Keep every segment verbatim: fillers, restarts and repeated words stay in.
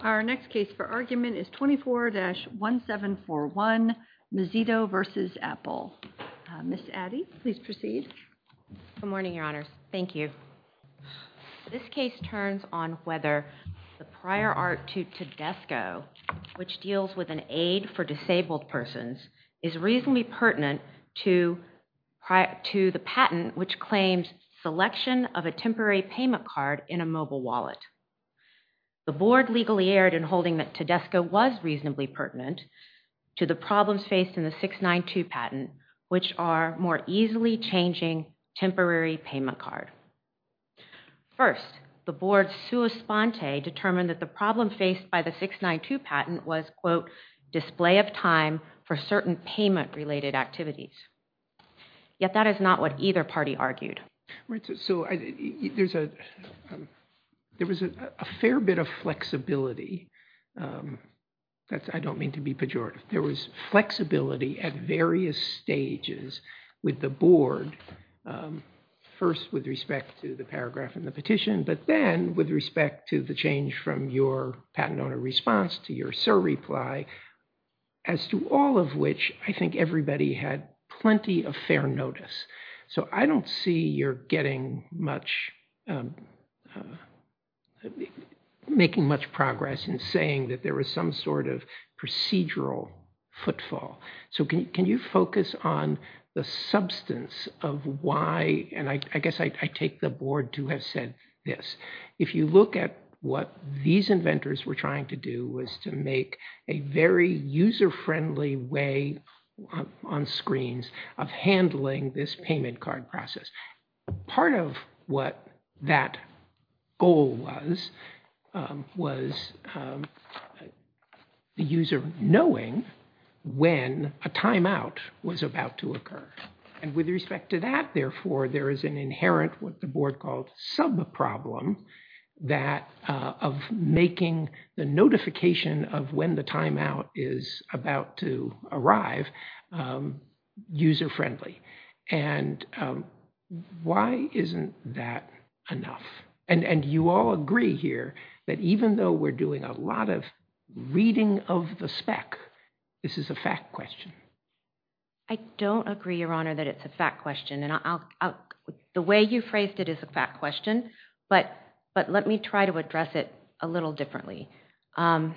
Our next case for argument is twenty-four dash one seven four one, Mazzito v. Apple. Uh, Miz Addy, please proceed. Good morning, Your Honors. Thank you. This case turns on whether the prior art to Tedesco, which deals with an aid for disabled persons, is reasonably pertinent to, to the patent which claims selection of a temporary payment card in a mobile wallet. The board legally erred in holding that Tedesco was reasonably pertinent to the problems faced in the six ninety-two patent, which are more easily changing temporary payment card. First, the board sua sponte determined that the problem faced by the six ninety-two patent was, quote, display of time for certain payment-related activities. Yet that is not what either party argued. Right. So, so I, there's a um, there was a, a fair bit of flexibility. Um, that's I don't mean to be pejorative. There was flexibility at various stages with the board. Um, first, with respect to the paragraph in the petition, but then with respect to the change from your patent owner response to your S I R reply, as to all of which I think everybody had plenty of fair notice. So I don't see you're getting much, um, uh, making much progress in saying that there was some sort of procedural footfall. So can, can you focus on the substance of why, and I, I guess I, I take the board to have said this. If you look at what these inventors were trying to do was to make a very user-friendly way on, on screens of handling this payment card process. Part of what that goal was, um, was um, the user knowing when a timeout was about to occur. And with respect to that, therefore, there is an inherent, what the board called sub-problem, that uh, of making the notification of when the timeout is about to arrive um, user-friendly. And um, why isn't that enough? And, and you all agree here that even though we're doing a lot of reading of the spec, this is a fact question. I don't agree, Your Honor, that it's a fact question. And I'll, I'll, the way you phrased it is a fact question, but but let me try to address it a little differently. Um,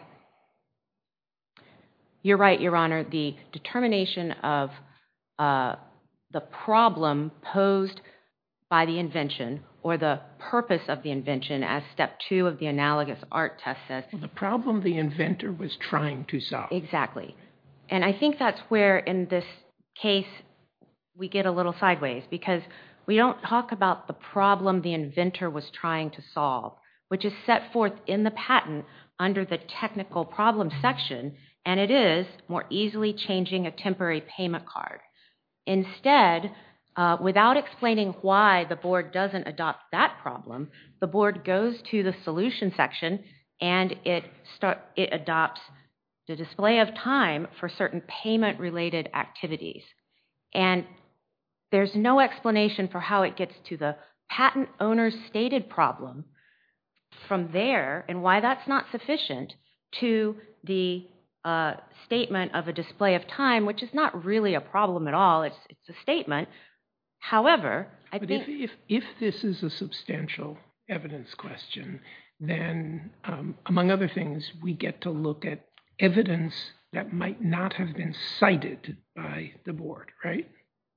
you're right, Your Honor, the determination of uh, the problem posed by the invention or the purpose of the invention, as step two of the analogous art test says. Well, the problem the inventor was trying to solve. Exactly. And I think that's where, in this case, we get a little sideways, because we don't talk about the problem the inventor was trying to solve, which is set forth in the patent under the technical problem section, and it is more easily changing a temporary payment card. Instead, uh, without explaining why the board doesn't adopt that problem, the board goes to the solution section and it start, it adopts the display of time for certain payment-related activities. And there's no explanation for how it gets to the patent owner's stated problem from there, and why that's not sufficient, to the uh, statement of a display of time, which is not really a problem at all. It's, it's a statement. However, I but think... If, if, if this is a substantial evidence question, then, um, among other things, we get to look at evidence that might not have been cited by the board, right?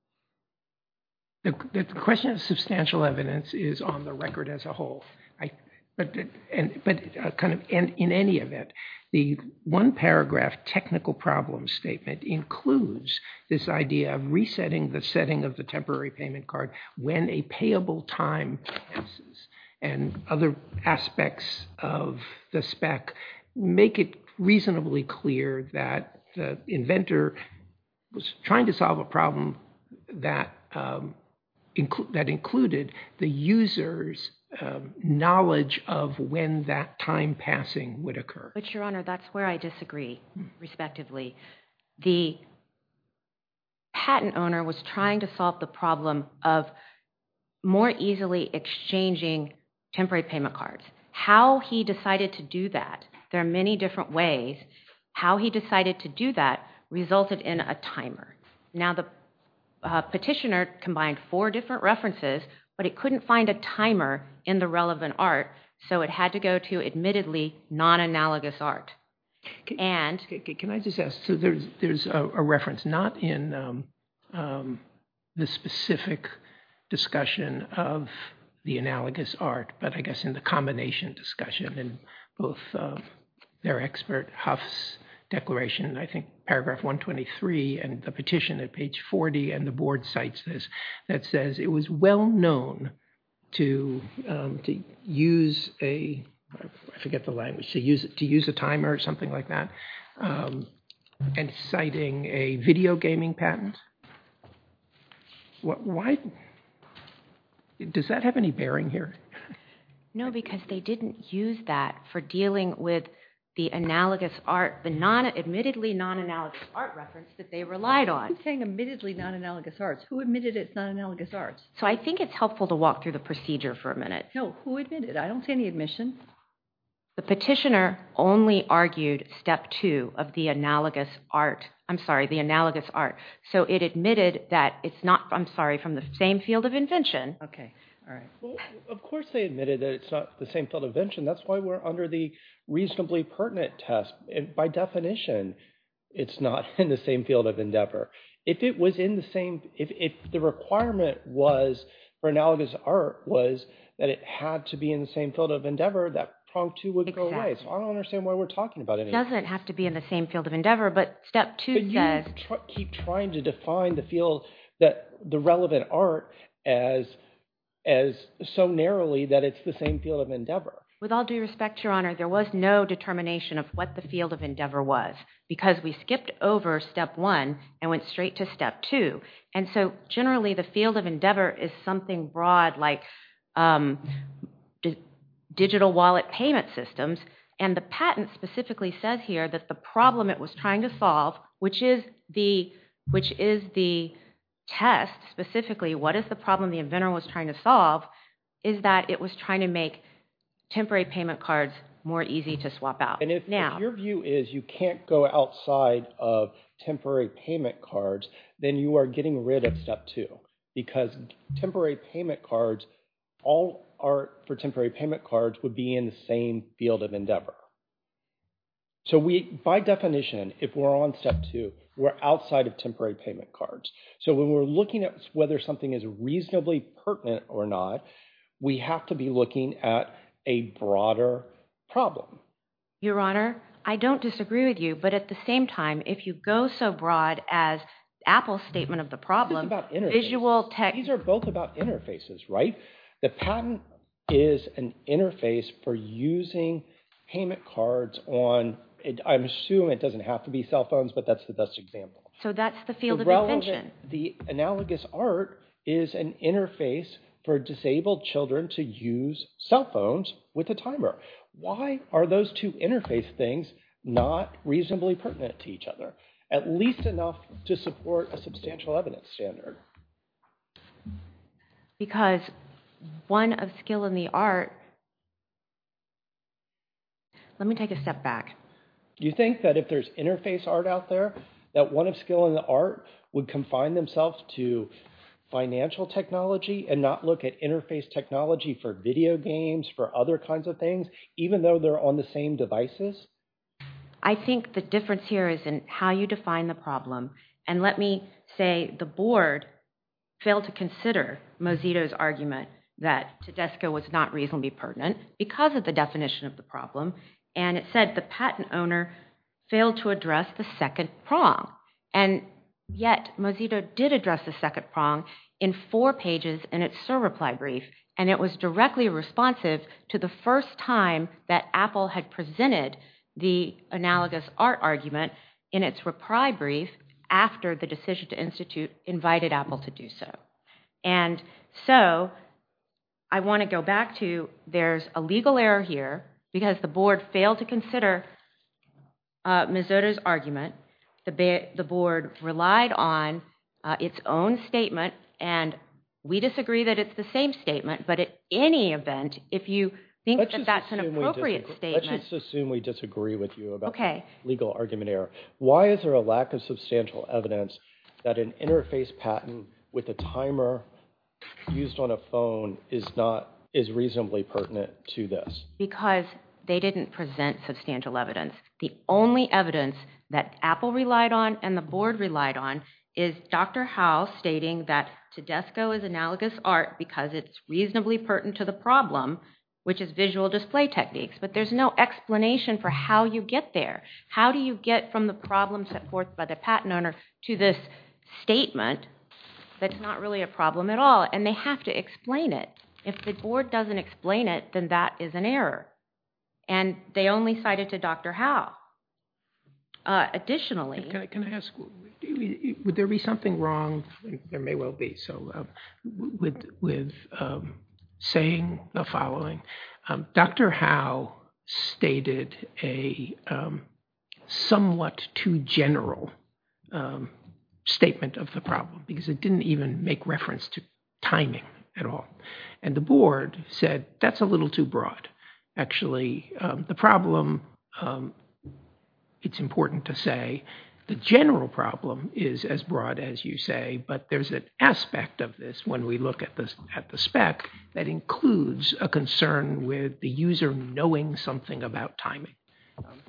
The, the question of substantial evidence is on the record as a whole. I, but and, but uh, kind of and in any event, the one paragraph technical problem statement includes this idea of resetting the setting of the temporary payment card when a payable time passes, and other aspects of the spec make it reasonably clear that the inventor was trying to solve a problem that um, inclu- that included the user's um, knowledge of when that time passing would occur. But, Your Honor, that's where I disagree, respectively. The patent owner was trying to solve the problem of more easily exchanging temporary payment cards. How he decided to do that there are many different ways. How he decided to do that resulted in a timer. Now, the uh, petitioner combined four different references, but it couldn't find a timer in the relevant art, so it had to go to admittedly non-analogous art. Can, and can, can I just ask, so there's, there's a, a reference, not in um, um, the specific discussion of the analogous art, but I guess in the combination discussion in both uh, their expert Huff's declaration, I think paragraph one twenty-three, and the petition at page forty, and the board cites this, that says it was well known to um, to use a, I forget the language, to use to use a timer or something like that, um, and citing a video gaming patent. What, why? Does that have any bearing here? No, because they didn't use that for dealing with the analogous art, the non, admittedly non-analogous art reference that they relied on. Who's saying admittedly non-analogous arts? Who admitted it's non-analogous arts? So I think it's helpful to walk through the procedure for a minute. No, who admitted? I don't see any admission. The petitioner only argued step two of the analogous art. I'm sorry, the analogous art. So it admitted that it's not, I'm sorry, from the same field of invention. Okay, all right. Well, of course they admitted that it's not the same field of invention. That's why we're under the reasonably pertinent test. And by definition, it's not in the same field of endeavor. If it was in the same, if, if the requirement was for analogous art was that it had to be in the same field of endeavor, that prong two would Exactly. go away. So I don't understand why we're talking about it. It doesn't have to be in the same field of endeavor, but step two but says... you tr- keep trying to define the field, that the relevant art as, as so narrowly that it's the same field of endeavor. With all due respect, Your Honor, there was no determination of what the field of endeavor was because we skipped over step one and went straight to step two. And so generally the field of endeavor is something broad like um, d- digital wallet payment systems. And the patent specifically says here that the problem it was trying to solve, which is the, which is the test specifically, what is the problem the inventor was trying to solve, is that it was trying to make temporary payment cards more easy to swap out. And if, now, if your view is you can't go outside of temporary payment cards, then you are getting rid of step two, because temporary payment cards, all art for temporary payment cards would be in the same field of endeavor. So we, by definition, if we're on step two, we're outside of temporary payment cards. So when we're looking at whether something is reasonably pertinent or not, we have to be looking at a broader problem. Your Honor, I don't disagree with you, but at the same time, if you go so broad as Apple's statement of the problem, this is about interfaces. visual tech... These are both about interfaces, right? The patent is an interface for using payment cards on, it, I'm assuming it doesn't have to be cell phones, but that's the best example. So that's the field the of relevant, invention. The analogous art is an interface for disabled children to use cell phones with a timer. Why are those two interface things not reasonably pertinent to each other? At least enough to support a substantial evidence standard. Because one of skill in the art... Let me take a step back. Do you think that if there's interface art out there, that one of skill in the art would confine themselves to financial technology and not look at interface technology for video games, for other kinds of things, even though they're on the same devices? I think the difference here is in how you define the problem. And let me say the board failed to consider Mozito's argument that Tedesco was not reasonably pertinent because of the definition of the problem. And it said the patent owner failed to address the second prong. And yet, Mozito did address the second prong in four pages in its SIR reply brief, and it was directly responsive to the first time that Apple had presented the analogous art argument in its reply brief after the decision to institute invited Apple to do so. And so I want to go back to there's a legal error here because the board failed to consider uh, Mozito's argument. The, ba- the board relied on uh, its own statement, and we disagree that it's the same statement, but at any event, if you think Let's that just that's an assume we appropriate disagree- statement. Let's just assume we disagree with you about Okay. the legal argument error. Why is there a lack of substantial evidence that an interface patent with a timer used on a phone is not is reasonably pertinent to this? Because they didn't present substantial evidence. The only evidence that Apple relied on and the board relied on is Doctor Howe stating that Tedesco is analogous art because it's reasonably pertinent to the problem, which is visual display techniques. But there's no explanation for how you get there. How do you get from the problem set forth by the patent owner to this statement that's not really a problem at all? And they have to explain it. If the board doesn't explain it, then that is an error. And they only cited to Doctor Howe. Uh, additionally... Can I, can I ask, would there be something wrong, there may well be, so uh, with, with um, saying the following. Um, Doctor Howe stated a um, somewhat too general um, statement of the problem because it didn't even make reference to timing at all. And the board said, that's a little too broad. Actually, um, the problem, um, it's important to say, the general problem is as broad as you say, but there's an aspect of this when we look at the, at the spec that includes a concern with the user knowing something about timing. Um,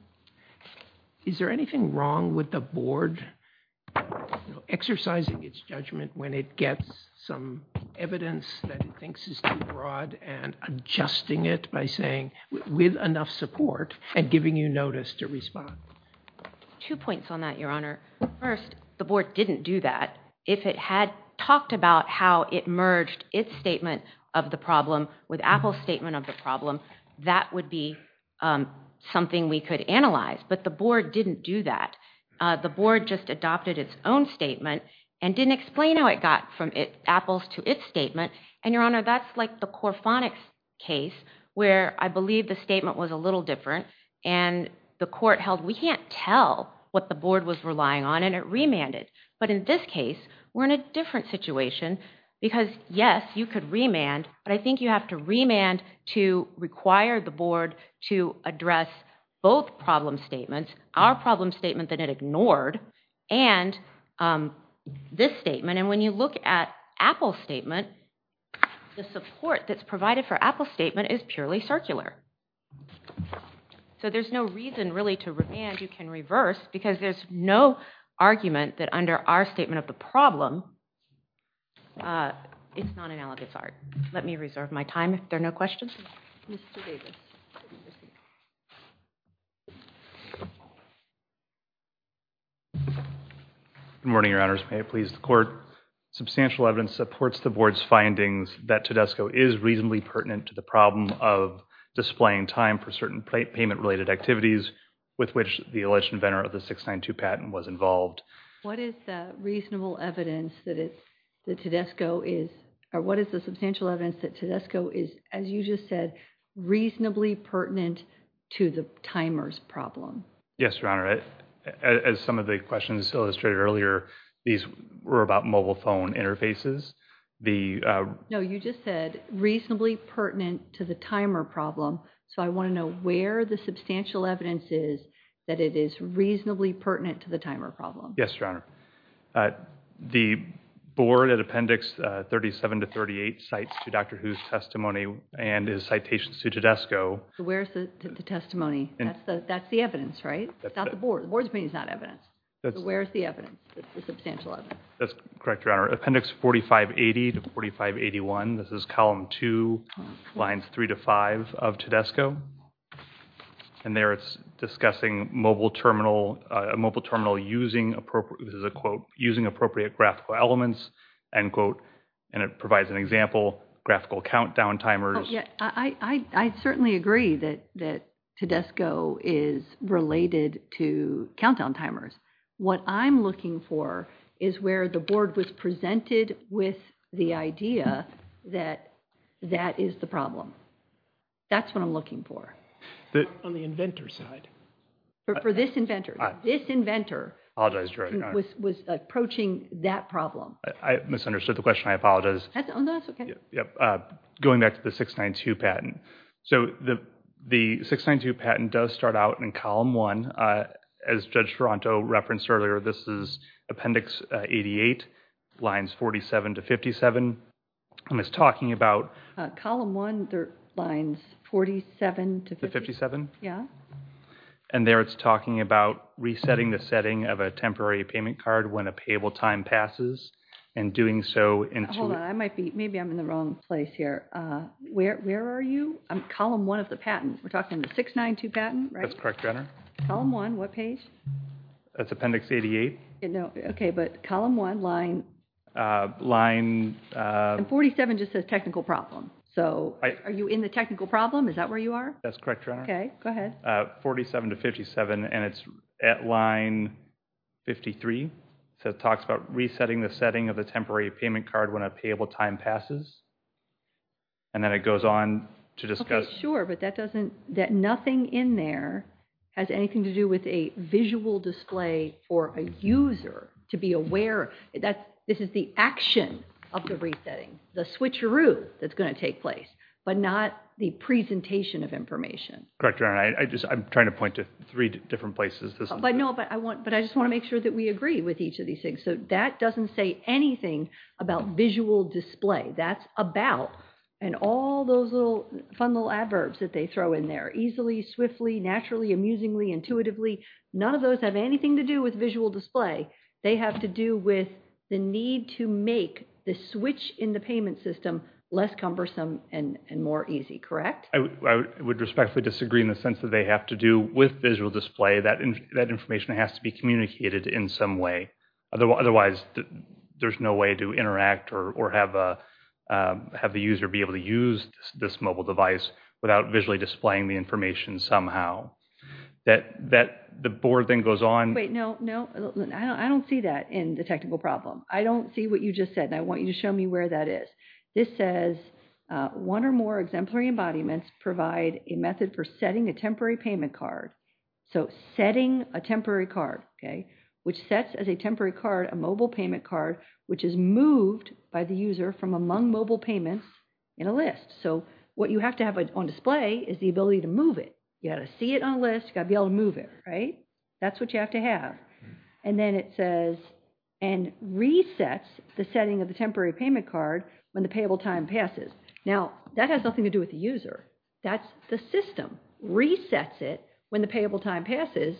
is there anything wrong with the board you know, exercising its judgment when it gets some evidence that it thinks is too broad and adjusting it by saying, with enough support and giving you notice to respond? Two points on that, Your Honor. First, the board didn't do that. If it had talked about how it merged its statement of the problem with Apple's statement of the problem, that would be um, something we could analyze. But the board didn't do that. Uh, the board just adopted its own statement and didn't explain how it got from it, Apple's to its statement. And, Your Honor, that's like the Corphonics case where I believe the statement was a little different and the court held we can't tell what the board was relying on and it remanded. But in this case, we're in a different situation because, yes, you could remand, but I think you have to remand to require the board to address both problem statements, our problem statement that it ignored, and um, this statement. And when you look at Apple's statement, the support that's provided for Apple's statement is purely circular. So there's no reason really to remand. You can reverse because there's no argument that under our statement of the problem, uh, it's not analogous art. Let me reserve my time if there are no questions. Mister Davis. Good morning, Your Honors. May it please the Court. Substantial evidence supports the Board's findings that Tedesco is reasonably pertinent to the problem of displaying time for certain pay- payment-related activities with which the alleged inventor of the six ninety-two patent was involved. What is the reasonable evidence that it, that Tedesco is, or what is the substantial evidence that Tedesco is, as you just said, reasonably pertinent to the timer's problem? Yes, Your Honor. As some of the questions illustrated earlier, these were about mobile phone interfaces. The uh, No, you just said reasonably pertinent to the timer problem. So I want to know where the substantial evidence is that it is reasonably pertinent to the timer problem. Yes, Your Honor. Uh, the Board at Appendix uh, thirty-seven to thirty-eight cites to Doctor Hu's testimony and his citations to Tedesco. So where's the, the, the testimony? And that's the that's the evidence, right? It's not the board. The board's opinion is not evidence. That's, so where's the evidence? That's the substantial evidence. That's correct, Your Honor. Appendix forty-five eighty to forty-five eighty-one. This is column two, lines three to five of Tedesco. And there it's discussing mobile terminal, uh, a mobile terminal using appropriate, this is a quote, using appropriate graphical elements, end quote. And it provides an example, graphical countdown timers. Oh, yeah, I, I, I certainly agree that, that Tedesco is related to countdown timers. What I'm looking for is where the board was presented with the idea that that is the problem. That's what I'm looking for. The, on the inventor side. For, for this inventor, I, this inventor apologize, Your Honor. was, was approaching that problem. I, I misunderstood the question. I apologize. That's, oh, no, that's okay. Yep. yep. Uh, going back to the six ninety-two patent, So the the six ninety-two patent does start out in column one. Uh, as Judge Toronto referenced earlier, this is Appendix uh, eighty-eight, lines forty-seven to fifty-seven. And it's talking about... Uh, column one, there lines forty-seven to fifty. fifty-seven? Yeah. And there it's talking about resetting the setting of a temporary payment card when a payable time passes, and doing so into... Hold on, I might be, maybe I'm in the wrong place here. Uh, where where are you? I'm column one of the patent. We're talking the six ninety-two patent, right? That's correct, Your Honor. Column one, what page? That's Appendix eighty-eight. Yeah, no, okay, but column one, line... Uh, line... Uh, And forty-seven just says technical problem. So I- are you in the technical problem? Is that where you are? that's correct, Your Honor. Okay, go ahead. Uh, forty-seven to fifty-seven, and it's at line fifty-three. So it talks about resetting the setting of the temporary payment card when a payable time passes. And then it goes on to discuss... Okay, sure, but that doesn't, that nothing in there has anything to do with a visual display for a user to be aware. That's, this is the action of the resetting, the switcheroo that's going to take place, but not the presentation of information. Correct, Your Honor. I, I just, I'm trying to point to three d- different places. This is But no, but I want, but I just want to make sure that we agree with each of these things. So that doesn't say anything about visual display. That's about, and all those little fun little adverbs that they throw in there, easily, swiftly, naturally, amusingly, intuitively, none of those have anything to do with visual display. They have to do with the need to make the switch in the payment system less cumbersome and, and more easy, correct? I, w- I would- would respectfully disagree in the sense that they have to do with visual display. That in, that information has to be communicated in some way. Otherwise, otherwise th- there's no way to interact or, or have a um, have the user be able to use this, this mobile device without visually displaying the information somehow. That that the board then goes on. Wait, no, no, I don't, I don't see that in the technical problem. I don't see what you just said, and I want you to show me where that is. This says, uh, one or more exemplary embodiments provide a method for setting a temporary payment card. So setting a temporary card, okay, which sets as a temporary card a mobile payment card, which is moved by the user from among mobile payments in a list. So what you have to have on display is the ability to move it. You got to see it on a list, you got to be able to move it, right? That's what you have to have. And then it says, and resets the setting of the temporary payment card when the payable time passes. Now, that has nothing to do with the user. That's the system. Resets it when the payable time passes.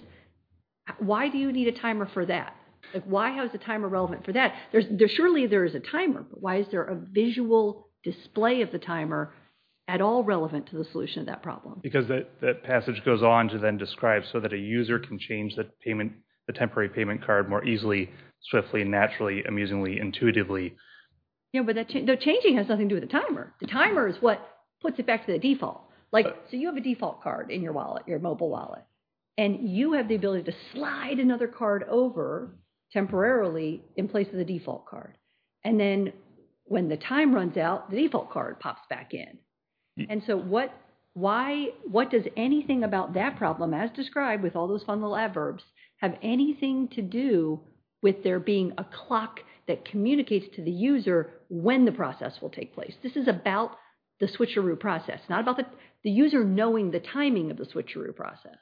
Why do you need a timer for that? Like, why is a timer relevant for that? There's, there surely there is a timer, but why is there a visual display of the timer at all relevant to the solution of that problem? Because that, that passage goes on to then describe so that a user can change the payment, the temporary payment card more easily, swiftly, naturally, amusingly, intuitively. Yeah, but that cha- the changing has nothing to do with the timer. The timer is what puts it back to the default. Like, so you have a default card in your wallet, your mobile wallet, and you have the ability to slide another card over temporarily in place of the default card. And then when the time runs out, the default card pops back in. And so what, why, what does anything about that problem, as described with all those fun little adverbs, have anything to do with there being a clock that communicates to the user when the process will take place? This is about the switcheroo process, not about the, the user knowing the timing of the switcheroo process.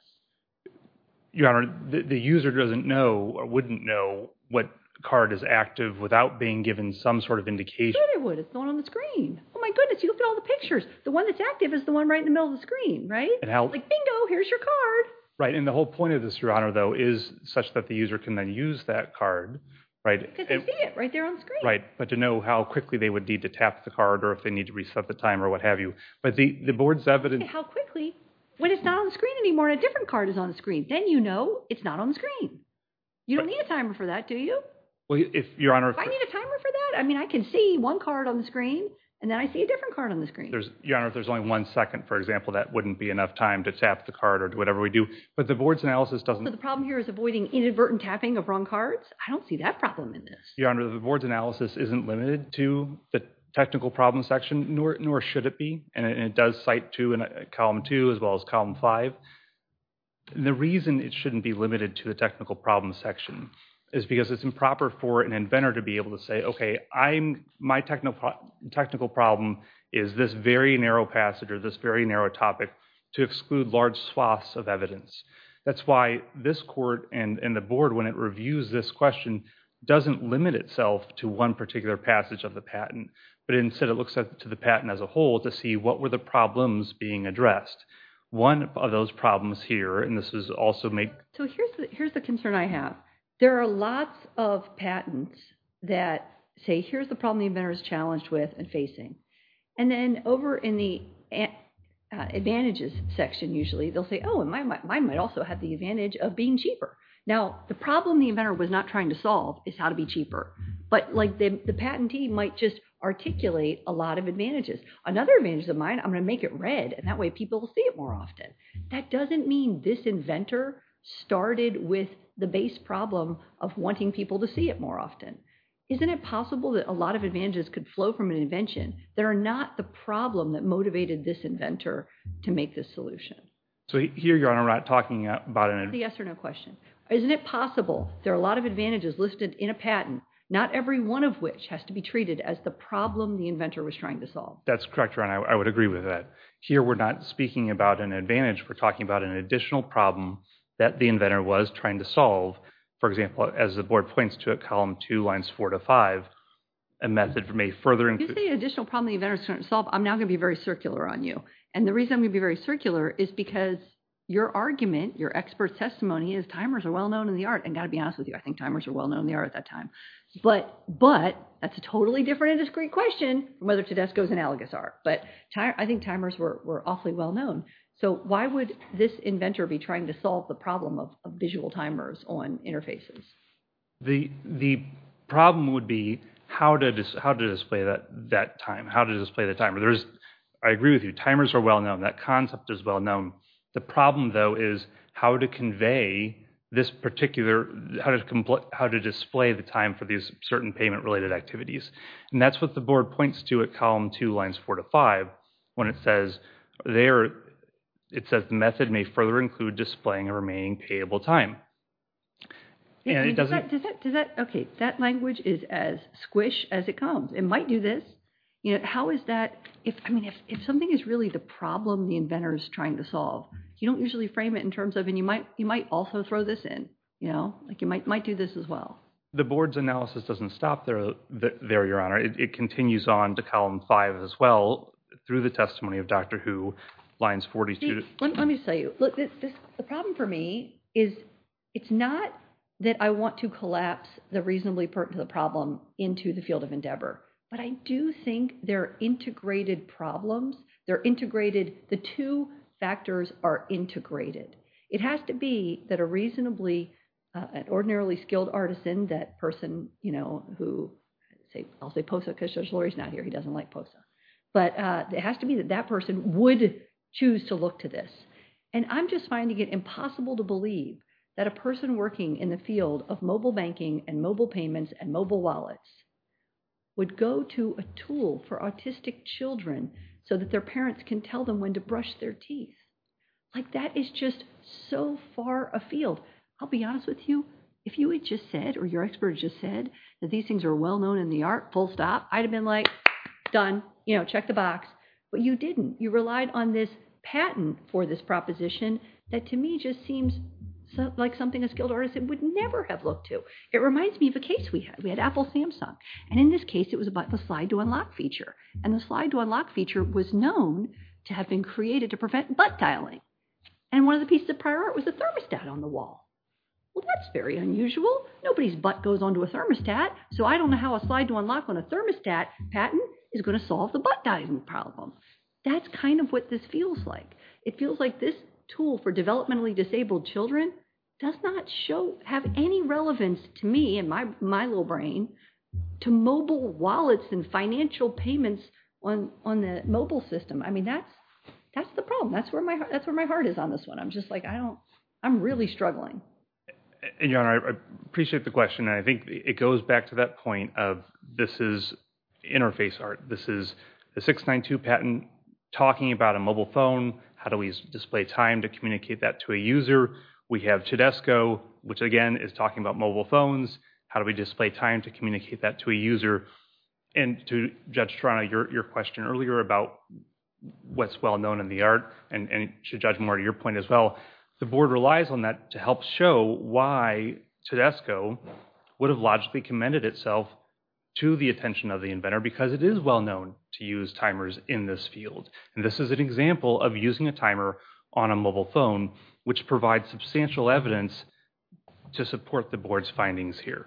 Your Honor, the, the user doesn't know or wouldn't know what card is active without being given some sort of indication. Sure they would. It's the one on the screen. Oh my goodness, you look at all the pictures. The one that's active is the one right in the middle of the screen, right? And how, like, bingo, here's your card. Right, and the whole point of this, Your Honor, though, is such that the user can then use that card, right? Because they and, see it right there on the screen. Right, but to know how quickly they would need to tap the card or if they need to reset the time or what have you. But the, the board's evidence... Okay, how quickly? When it's not on the screen anymore and a different card is on the screen, then you know it's not on the screen. You don't Right. need a timer for that, do you? Well, if, Your Honor... If I need a timer for that? I mean, I can see one card on the screen, and then I see a different card on the screen. There's, Your Honor, if there's only one second, for example, that wouldn't be enough time to tap the card or do whatever we do. But the board's analysis doesn't... So the problem here is avoiding inadvertent tapping of wrong cards? I don't see that problem in this. Your Honor, the board's analysis isn't limited to the technical problem section, nor nor should it be. And it, and it does cite two in uh, column two as well as column five. And the reason it shouldn't be limited to the technical problem section is because it's improper for an inventor to be able to say, okay, I'm my technical technical problem is this very narrow passage or this very narrow topic to exclude large swaths of evidence. That's why this court and, and the board, when it reviews this question, doesn't limit itself to one particular passage of the patent, but instead it looks at to the patent as a whole to see what were the problems being addressed. One of those problems here, and this is also made... So here's the, here's the concern I have. There are lots of patents that say, here's the problem the inventor is challenged with and facing. And then over in the uh, advantages section, usually, they'll say, oh, and mine, mine might also have the advantage of being cheaper. Now, the problem the inventor was not trying to solve is how to be cheaper. But like the, the patentee might just articulate a lot of advantages. Another advantage of mine, I'm going to make it red, and that way people will see it more often. That doesn't mean this inventor started with the base problem of wanting people to see it more often. Isn't it possible that a lot of advantages could flow from an invention that are not the problem that motivated this inventor to make this solution? So here, Your Honor, we're not talking about an... The yes or no question. Isn't it possible there are a lot of advantages listed in a patent, not every one of which has to be treated as the problem the inventor was trying to solve? That's correct, Your Honor. I, I would agree with that. Here, we're not speaking about an advantage. We're talking about an additional problem that the inventor was trying to solve. For example, as the board points to at column two, lines four to five, a method may further include... If you say an additional problem the inventor is trying to solve, I'm now going to be very circular on you. And the reason I'm going to be very circular is because your argument, your expert testimony is timers are well known in the art. And got to be honest with you, I think timers are well known in the art at that time. But but that's a totally different and discrete question from whether Tedesco's analogous art. But ti- I think timers were, were awfully well known. So why would this inventor be trying to solve the problem of, of visual timers on interfaces? The the problem would be how to dis, how to display that that time, how to display the timer. There's, I agree with you, timers are well known. That concept is well known. The problem, though, is how to convey this particular, how to compl- how to display the time for these certain payment-related activities. And that's what the board points to at column two, lines four to five, when it says there, it says the method may further include displaying a remaining payable time. And I mean, it doesn't... Does that, does that, does that, okay, that language is as squish as it comes. It might do this. You know, how is that, if, I mean, if, if something is really the problem the inventor is trying to solve, you don't usually frame it in terms of, and you might, you might also throw this in, you know, like you might, might do this as well. The board's analysis doesn't stop there, there Your Honor. It, it continues on to column five as well, through the testimony of Doctor Who, lines forty-two. See, let, let me tell you, look, this, this, the problem for me is it's not that I want to collapse the reasonably pertinent to the problem into the field of endeavor. But I do think they're integrated problems. They're integrated, the two factors are integrated. It has to be that a reasonably, uh, an ordinarily skilled artisan, that person, you know, who, say, I'll say Posa because Judge Lurie's not here, he doesn't like Posa. But uh, it has to be that that person would choose to look to this. And I'm just finding it impossible to believe that a person working in the field of mobile banking and mobile payments and mobile wallets would go to a tool for autistic children so that their parents can tell them when to brush their teeth. Like, that is just so far afield. I'll be honest with you, if you had just said, or your expert just said, that these things are well known in the art, full stop, I'd have been like, done, you know, check the box. But you didn't. You relied on this patent for this proposition that to me just seems So, like something a skilled artisan would never have looked to. It reminds me of a case we had. We had Apple Samsung. And in this case, it was about the slide to unlock feature. And the slide to unlock feature was known to have been created to prevent butt dialing. And one of the pieces of prior art was a thermostat on the wall. Well, that's very unusual. Nobody's butt goes onto a thermostat. So I don't know how a slide to unlock on a thermostat patent is going to solve the butt dialing problem. That's kind of what this feels like. It feels like this tool for developmentally disabled children does not show have any relevance to me and my my little brain to mobile wallets and financial payments on on the mobile system. I mean, that's that's the problem. That's where my that's where my heart is on this one. I'm just like, I don't. I'm really struggling. And Your Honor, I appreciate the question, and I think it goes back to that point of this is interface art. This is the six ninety-two patent talking about a mobile phone. How do we display time to communicate that to a user We have Tedesco, which again is talking about mobile phones. How do we display time to communicate that to a user? And to Judge Toronto, your, your question earlier about what's well known in the art, and, and to Judge Moore, to your point as well, the board relies on that to help show why Tedesco would have logically commended itself to the attention of the inventor, because it is well known to use timers in this field. And this is an example of using a timer on a mobile phone, which provides substantial evidence to support the board's findings here.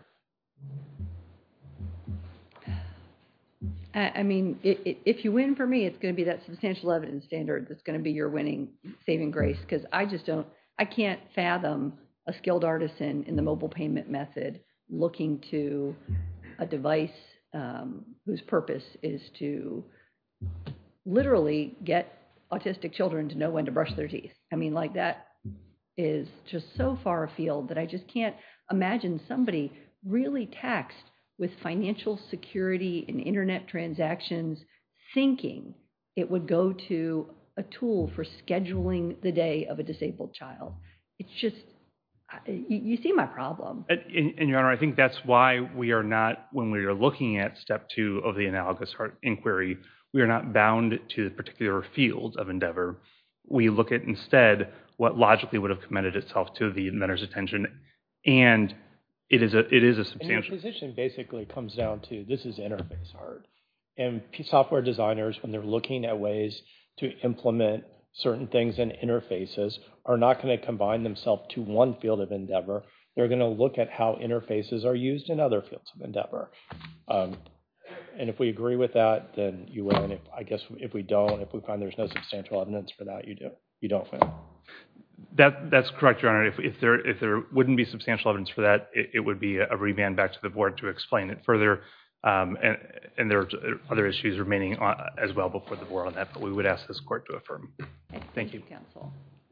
I mean, it, it, if you win for me, it's going to be that substantial evidence standard that's going to be your winning saving grace, because I just don't, I can't fathom a skilled artisan in the mobile payment method looking to a device um, whose purpose is to literally get autistic children to know when to brush their teeth. I mean, like, that is just so far afield that I just can't imagine somebody really taxed with financial security and internet transactions thinking it would go to a tool for scheduling the day of a disabled child. It's just, you, you see my problem. And, and Your Honor, I think that's why we are not, when we are looking at step two of the analogous art inquiry, we are not bound to the particular field of endeavor. We look at instead what logically would have commended itself to the inventor's attention, and it is a it is a substantial. And your position basically comes down to this is interface art, and software designers, when they're looking at ways to implement certain things in interfaces, are not going to combine themselves to one field of endeavor. They're going to look at how interfaces are used in other fields of endeavor. Um, and if we agree with that, then you win. If, I guess if we don't, if we find there's no substantial evidence for that, you do. You don't win. That that's correct, Your Honor. If, if there if there wouldn't be substantial evidence for that, it, it would be a remand back to the board to explain it further. Um, and, and there are other issues remaining on, as well before the board on that, but we would ask this court to affirm. Okay, Thank, thank you. you, counsel.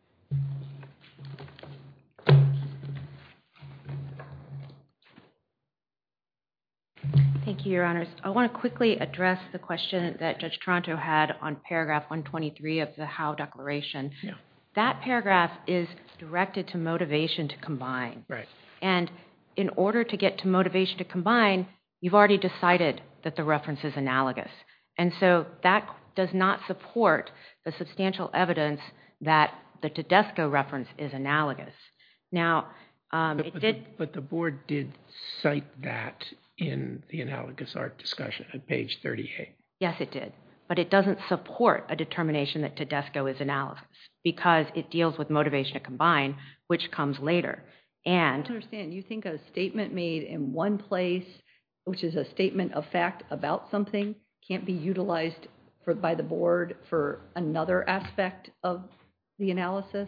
Thank you, Your Honors. I want to quickly address the question that Judge Toronto had on paragraph one twenty-three of the Howe Declaration. Yeah. That paragraph is directed to motivation to combine. Right. And in order to get to motivation to combine, you've already decided that the reference is analogous. And so that does not support the substantial evidence that the Tedesco reference is analogous. Now, um, But, it but, did... the, but the board did cite that in the analogous art discussion at page thirty-eight. Yes, it did. But it doesn't support a determination that Tedesco is analogous because it deals with motivation to combine, which comes later. And I don't understand. You think a statement made in one place, which is a statement of fact about something, can't be utilized for, by the board for another aspect of the analysis?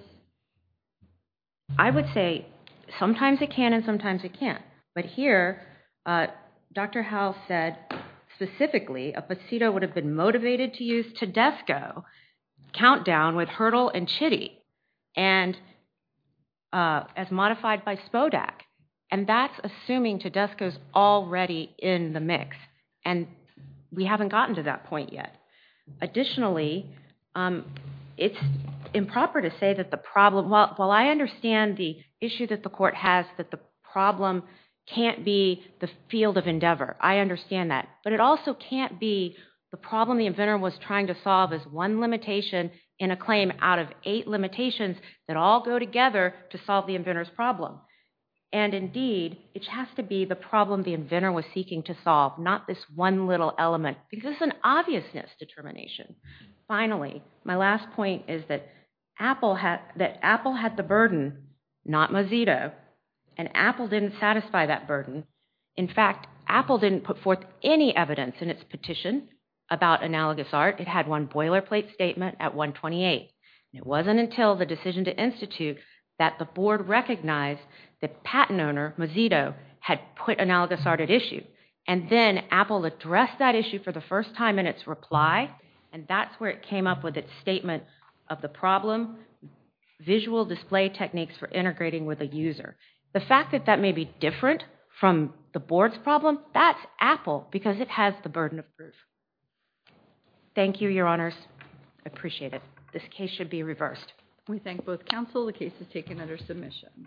I would say sometimes it can and sometimes it can't. But here, uh, Doctor Howe said specifically, a Placido would have been motivated to use Tedesco countdown with Hurdle and Chitty, and uh, as modified by Spodak. And that's assuming Tedesco's already in the mix. And we haven't gotten to that point yet. Additionally, um, it's improper to say that the problem, while, while I understand the issue that the court has that the problem can't be the field of endeavor. I understand that. But it also can't be the problem the inventor was trying to solve as one limitation in a claim out of eight limitations that all go together to solve the inventor's problem. And indeed, it has to be the problem the inventor was seeking to solve, not this one little element, because it's an obviousness determination. Finally, my last point is that Apple had, that Apple had the burden, not Mozito, and Apple didn't satisfy that burden. In fact, Apple didn't put forth any evidence in its petition about analogous art. It had one boilerplate statement at one twenty-eight. And it wasn't until the decision to institute that the board recognized that patent owner, Mozito, had put analogous art at issue. And then Apple addressed that issue for the first time in its reply, and that's where it came up with its statement of the problem, visual display techniques for integrating with a user. The fact that that may be different from the board's problem, that's Apple, because it has the burden of proof. Thank you, Your Honors. I appreciate it. This case should be reversed. We thank both counsel. The case is taken under submission.